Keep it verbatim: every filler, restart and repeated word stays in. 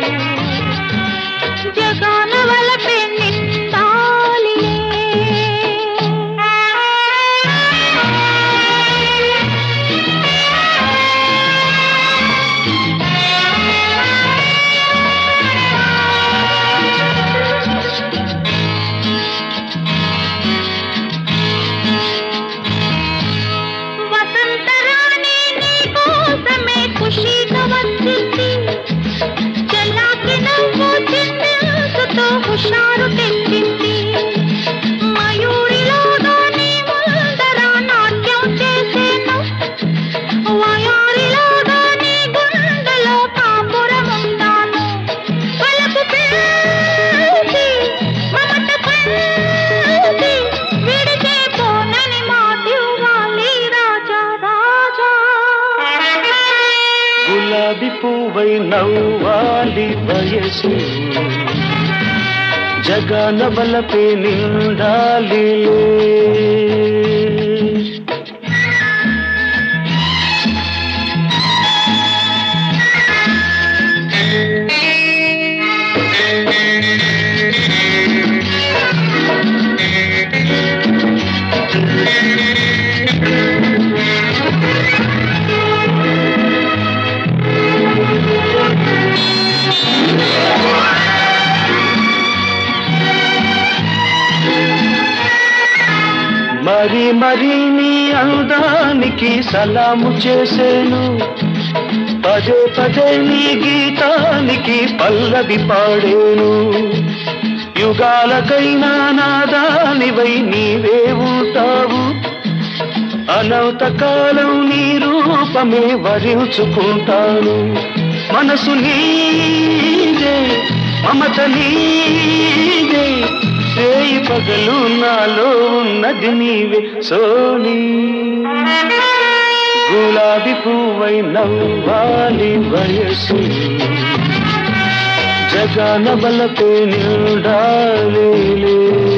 జగాన వలపే నిండాలిలే. వసంతరాణి నీ కోసమే ఖుషీగా వచ్చింది. చల్లాకి నవ్వు చిందించుతో హుషారు తెచ్చింది. మయూరిలాగా నీ ముందర నాట్యం చేసేను. వయారిలాగా నీ గుండెలో కాపురముంటాను. వలపు పిలిచి మమత పంచి విడిచే పోనని మాటివ్వాలి రాజా రాజా. గులాబీ పువ్వై నవ్వాలి వయసు, జగాన వలపే నిండాలి. మరి మరి నీ అందానికి సలాము చేసేను. పదే పదే నీ గీతానికి పల్లవి పాడేను. యుగాలకైనా నాదానివై నీవే ఉంటావు. అనంత కాలం నీ రూపమే వరించుకుంటాను. మనసు నీదే, మమత నీదే, రేయి పగలు నాలో ఉన్నది నీవే సోనీ. గులాబీ పువ్వై నవ్వాలి వయసు, జగాన వలపే నిండాలి.